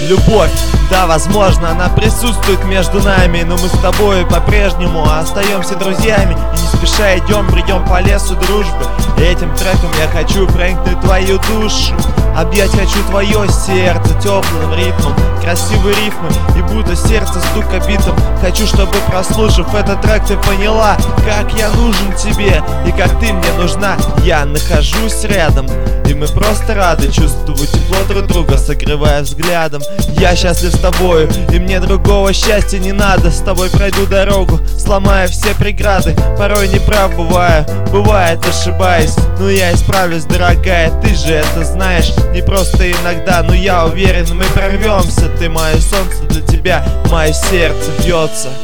Любовь, да, возможно, она присутствует между нами, но мы с тобой по-прежнему остаемся друзьями. И не спеша бредем по лесу дружбы. И этим треком я хочу проникнуть твою душу. Объять хочу твое сердце теплым ритмом, красивые рифмы и будто сердце стука битом. Хочу, чтобы, прослушав этот трек, ты поняла, как я нужен тебе и как ты мне нужна. Я нахожусь рядом, и мы просто рады чувствовать тепло друг друга, согревая взглядом. Я счастлив с тобою, и мне другого счастья не надо. С тобой пройду дорогу, сломая все преграды. Порой не прав бываю, бывает ошибаюсь, но я исправлюсь, дорогая, ты же это знаешь. Не просто иногда, но я уверен, мы прорвемся. Ты мое солнце, для тебя мое сердце бьется.